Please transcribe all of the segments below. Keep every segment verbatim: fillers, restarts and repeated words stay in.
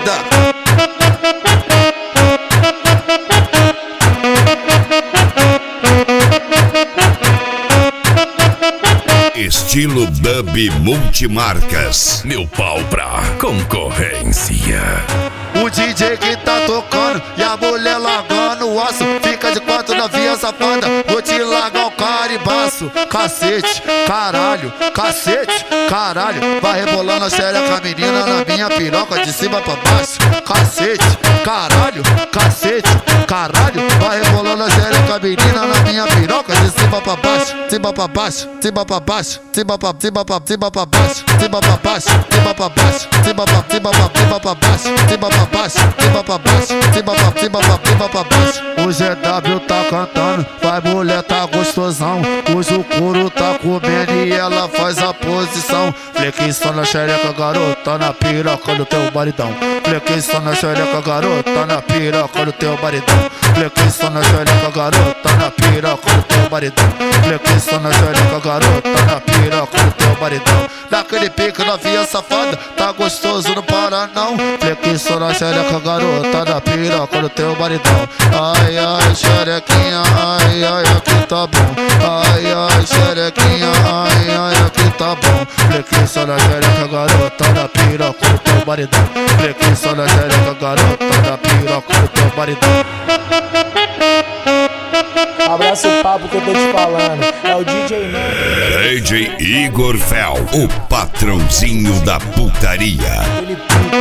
vida. Estilo dub multimarcas. Meu pau pra concorrência. O D J que tá tocando e a mulher largando o osso. Fica de quatro novinha safada, vou te largar o caribaço. Cacete, caralho, cacete, caralho. Vai rebolando a xereca, menina, na minha piroca de cima pra baixo. Cacete, caralho, cacete, caralho. Vai rebolando a xereca, menina, na minha piroca de cima pra baixo. Cima pra baixo, cima pra baixo, cima pra cima pra cima pra baixo, cima pra baixo, cima pra baixo, cima pra cima pra cima pra baixo, cima pra baixo, cima pra baixo, cima pra cima pra cima pra baixo. O G W tá cantando, vai mulher tá gostosão. Hoje o couro tá comendo e ela faz a posição. Flexião na xereca, garota, na piroca do teu maridão. Flexião na xereca, garota, na piroca do teu maridão. Flexião na xereca, garota, na piroca do teu maridão. Flexião na xereca, garota, na piroca do teu maridão. Naquele pique novinha safada, tá gostoso, não para não. Flexião na xereca, garota, na piroca do teu maridão. Ai, ai, xerequinha, ai, ai, aqui tá bom. Ai, ai, xerequinha, ai, ai, aqui tá bom. Flexião na xereca, garota, na piroca do teu maridão. Flexião na xereca, garota, na piroca do teu maridão. Abraça o papo que eu tô te falando. É o D J Nando. D J Igor Fel, o patrãozinho da putaria. Ele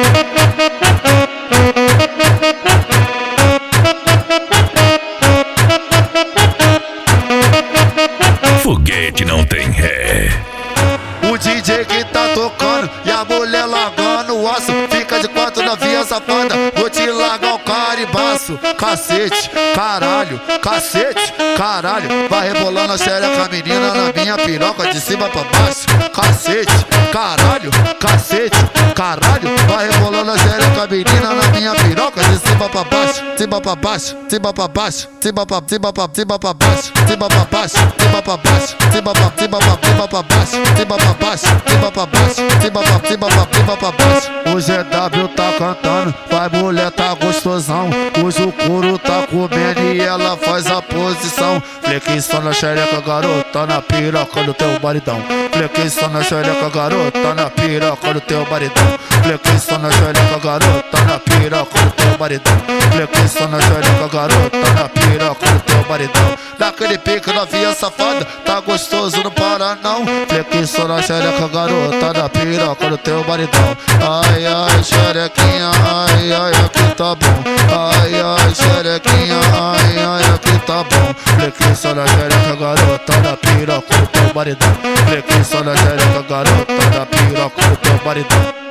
Foguete não tem ré. O D J que tá tocando e a mulher largando o osso. Fica de quatro novinha safada, vou te largar o caribaço. Cacete, caralho, cacete, caralho. Vai rebolando a xereca, menina, na minha piroca de cima pra baixo. Cacete, caralho, cacete, caralho. Vai rebolando a xereca, menina, na minha piroca de cima pra baixo. Cima pra baixo, cima pra baixo, cima pra cima pra cima pra baixo, cima pra baixo, cima pra baixo, cima pra cima pra cima pra baixo, cima pra baixo, cima pra baixo, cima pra cima pra cima pra baixo. O G W tá cantando, vai mulher tá gostosão. Hoje o couro tá comendo e ela faz a posição. Flexião na xereca, garota, na piroca do teu maridão. Flexião na xereca, garota, na piroca do teu maridão. Flexião na xereca, garota, na piroca do teu maridão. Flexião na xereca, garota, na piroca do teu maridão. Naquele pique novinha safada, tá gostoso, não para não. Flexião na xereca, garota, na piroca do teu maridão. Ai, ai, xerequinha, ai, ai, aqui tá bom. Ai, ai, xerequinha, ai, ai, aqui tá bom. Flexião na xereca, garota, na piroca do teu maridão. Flexião na xereca, garota, na piroca do teu maridão.